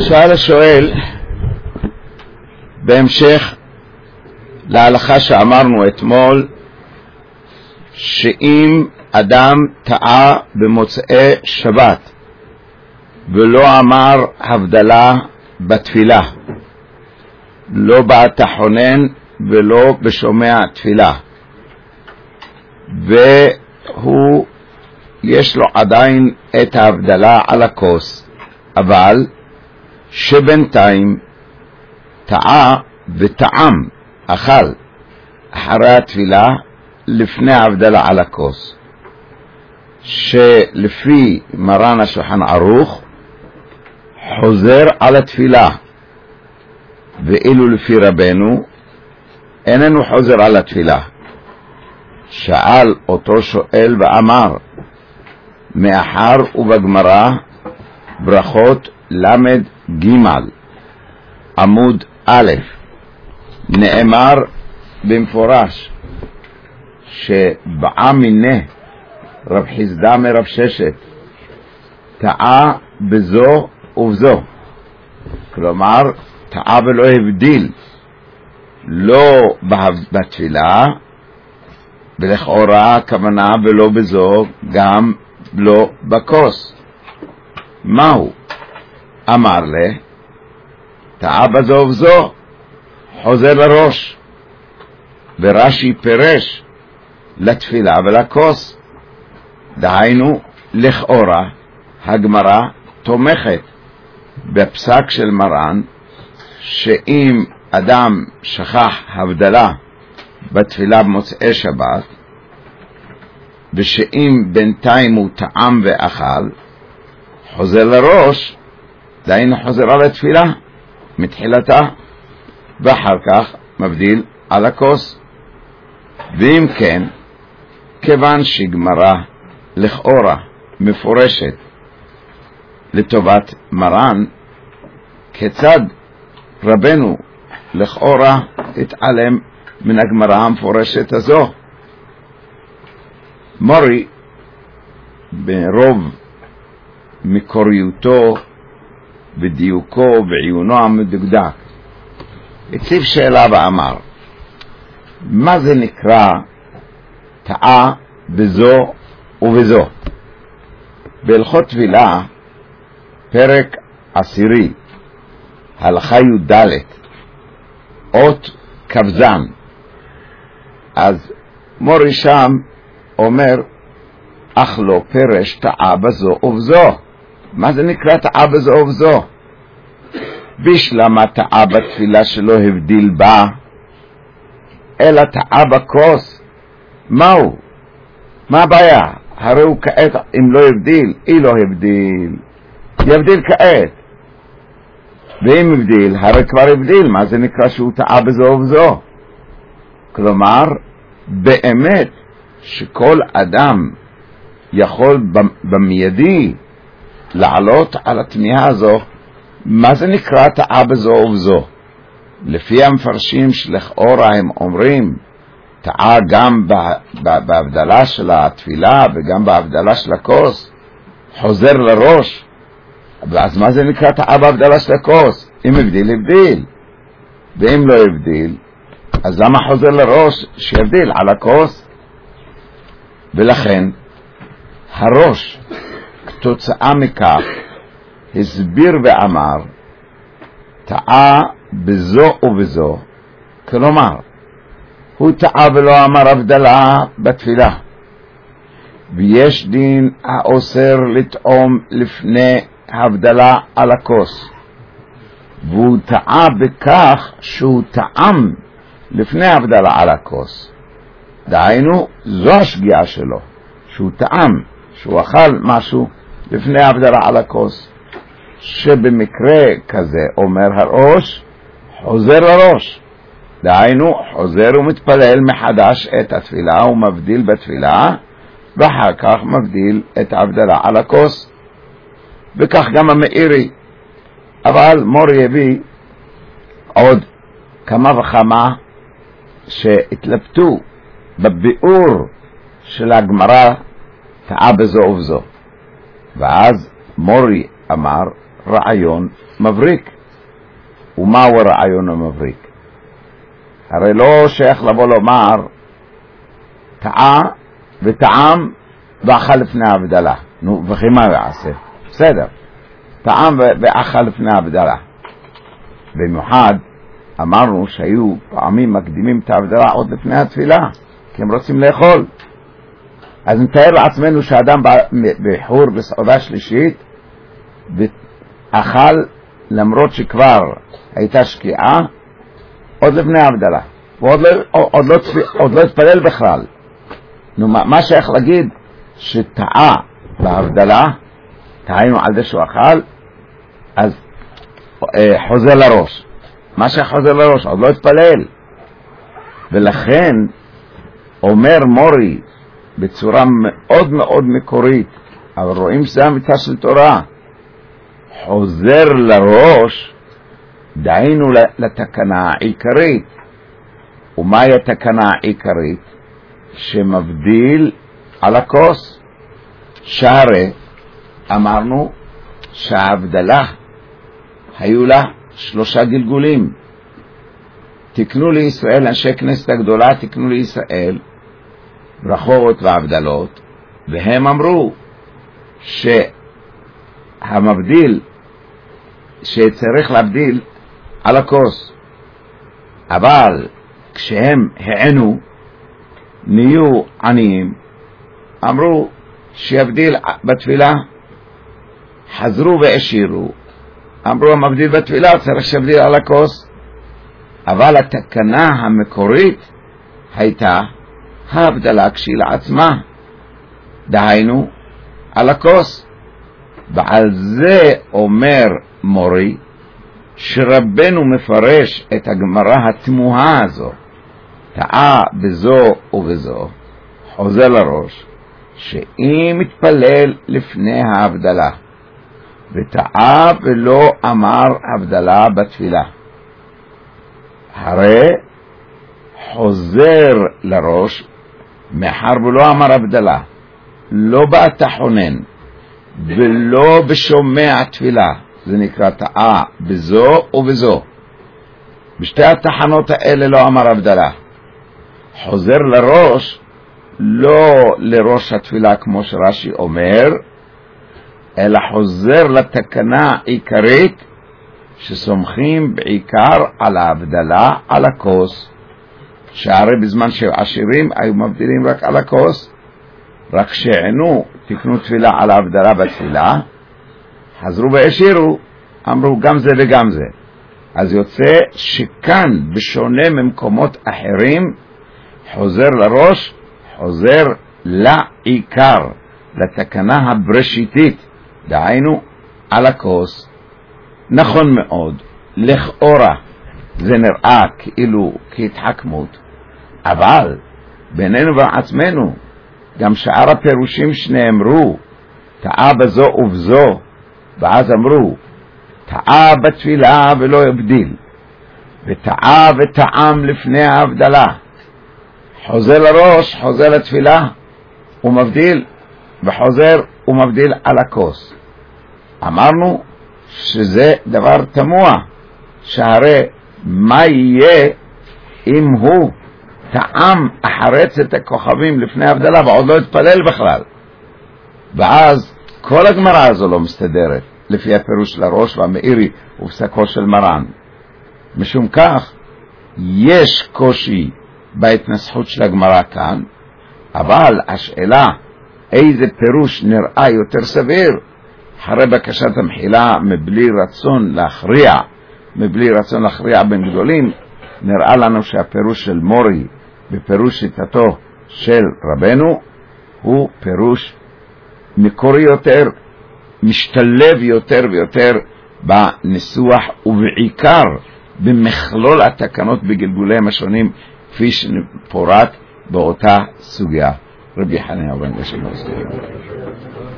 שאל השואל בהמשך להלכה שאמרנו אתמול, שאם אדם טעה במוצאי שבת ולא אמר הבדלה בתפילה, לא בתחונן ולא בשומע תפילה, והוא יש לו עדיין את ההבדלה על הכוס, אבל שבינתיים טעה וטעם, אכל אחרי התפילה לפני ההבדלה על הכוס, שלפי מרן השולחן ערוך חוזר על התפילה, ואילו לפי רבנו איננו חוזר על התפילה. שאל אותו שואל ואמר, מאחר ובגמרא ברכות למד ג' עמוד א' נאמר במפורש שבעה מיני רב חיסדא מרב ששת טעה בזו ובזו, כלומר טעה ולא הבדיל, לא בתפילה ולכאורה הכוונה ולא בזו, גם לא בכוס. מהו? אמר לה, טעה בזו ובזו, חוזר לראש. ורש"י פירש לתפילה ולכוס, דהיינו לכאורה הגמרא תומכת בפסק של מרן, שאם אדם שכח הבדלה בתפילה במוצאי שבת, ושאם בינתיים הוא טעם ואכל, חוזר לראש, דהיינו חוזר על התפילה מתחילתה, ואחר כך מבדיל על הכוס. ואם כן, כיוון שגמרא לכאורה מפורשת לטובת מרן, כיצד רבנו לכאורה התעלם מן הגמרא המפורשת הזו? מורי ברוב מקוריותו ודיוקו ועיונו המדוקדק הציב שאלה ואמר, מה זה נקרא טעה בזו ובזו? בהלכות טבילה פרק 10 הלכה י"ד אות כבזן, אז מורי שם אומר, אך לא פרש טעה בזו ובזו. מה זה נקרא טעה בזו ובזו? בשלמה טעה בתפילה שלא הבדיל בה, אלא טעה בכוס. מהו? מה הבעיה? הרי הוא כעת, אם לא הבדיל, לא הבדיל, יבדיל כעת. ואם הבדיל, הרי כבר הבדיל, מה זה נקרא שהוא טעה בזו ובזו? כלומר, באמת שכל אדם יכול במיידי לעלות על התמיהה הזו, מה זה נקרא טעה בזו ובזו? לפי המפרשים שלכאורה הם אומרים, טעה גם בהבדלה של התפילה וגם בהבדלה של הכוס, חוזר לראש. אז מה זה נקרא טעה בהבדלה של הכוס? אם הבדיל, הבדיל. ואם לא הבדיל, אז למה חוזר לראש שיבדיל על הכוס? ולכן הראש כתוצאה מכך הסביר ואמר, טעה בזו ובזו, כלומר הוא טעה ולא אמר הבדלה בתפילה, ויש דין האוסר לטעום לפני הבדלה על הכוס, והוא טעה בכך שהוא טעם לפני הבדלה על הכוס, דהיינו זו השגיאה שלו, שהוא טעם, שהוא אכל משהו לפני הבדלה על הכוס, שבמקרה כזה אומר הראש חוזר לראש, דהיינו חוזר ומתפלל מחדש את התפילה ומבדיל בתפילה, ואחר כך מבדיל את ההבדלה על הכוס. וכך גם המאירי. אבל מורי הביא עוד כמה וכמה שהתלבטו בביאור של הגמרא טעה בזו ובזו, ואז מורי אמר, רעיון מבריק. ומהו הרעיון המבריק? הרי לא שייך לבוא לומר טעה וטעם ואכל לפני ההבדלה. נו, וכי מה יעשה? בסדר, טעם ואכל לפני ההבדלה. במיוחד אמרנו שהיו פעמים מקדימים את ההבדלה עוד לפני התפילה, כי הם רוצים לאכול. אז נתאר לעצמנו שהאדם בחור בסעודה שלישית ואכל למרות שכבר הייתה שקיעה עוד לפני ההבדלה, ועוד לא התפלל בכלל. נו, מה שייך להגיד שטעה בהבדלה, טעינו על זה שהוא אכל, אז חוזר לראש. מה שחוזר לראש עוד לא התפלל. ולכן אומר מורי בצורה מאוד מאוד מקורית, אבל רואים שזה המצווה של תורה, חוזר לראש, דהיינו לתקנה העיקרית. ומהי התקנה העיקרית? שמבדיל על הכוס. שהרי אמרנו שההבדלה היו לה 3 גלגולים. תקנו לישראל, אנשי כנסת הגדולה תקנו לישראל ברכות והבדלות, והם אמרו שהמבדיל שצריך להבדיל על הכוס, אבל כשהם הענו נהיו עניים, אמרו שיבדיל בתפילה. חזרו והשאירו, אמרו המבדיל בתפילה צריך שיבדיל על הכוס. אבל התקנה המקורית הייתה ההבדלה כשלעצמה, דהיינו על הכוס. ועל זה אומר מורי שרבנו מפרש את הגמרא התמוהה הזו, טעה בזו ובזו, חוזר לראש, שאם מתפלל לפני ההבדלה וטעה ולא אמר הבדלה בתפילה, הרי חוזר לראש, מאחר ולא אמר הבדלה, לא בתחונן ולא בשומע תפילה, זה נקרא טעה בזו ובזו. בשתי התחנות האלה לא אמר הבדלה. חוזר לראש, לא לראש התפילה כמו שרש"י אומר, אלא חוזר לתקנה העיקרית שסומכים בעיקר על ההבדלה על הכוס. שהרי בזמן שעשירים היו מבדילים רק על הכוס, רק שענו תקנו תפילה על ההבדלה בתפילה, חזרו והשאירו, אמרו גם זה וגם זה. אז יוצא שכאן בשונה ממקומות אחרים חוזר לראש, חוזר לעיקר, לתקנה הבראשיתית, דהיינו על הכוס. נכון מאוד, לכאורה זה נראה כאילו כהתחכמות, אבל בינינו ועצמנו גם שאר הפירושים שנאמרו טעה בזו ובזו, ואז אמרו טעה בתפילה ולא יבדיל, וטעה וטעם לפני ההבדלה, חוזר לראש, חוזר לתפילה ומבדיל, וחוזר ומבדיל על הכוס. אמרנו שזה דבר תמוה, שהרי מה יהיה אם הוא טעם אחרץ את הכוכבים לפני ההבדלה ועוד לא התפלל בכלל? ואז כל הגמרא הזו לא מסתדרת לפי הפירוש של הראש והמאירי ופסקו של מרן. משום כך יש קושי בהתנסחות של הגמרא כאן, אבל השאלה איזה פירוש נראה יותר סביר אחרי בקשת המחילה מבלי רצון להכריע בין גדולים, נראה לנו שהפירוש של מורי בפירוש שיטתו של רבנו הוא פירוש מקורי יותר, משתלב יותר ויותר בניסוח ובעיקר במכלול התקנות בגלגוליהם השונים כפי שפורט באותה סוגיה. רבי חנינא בן גשם.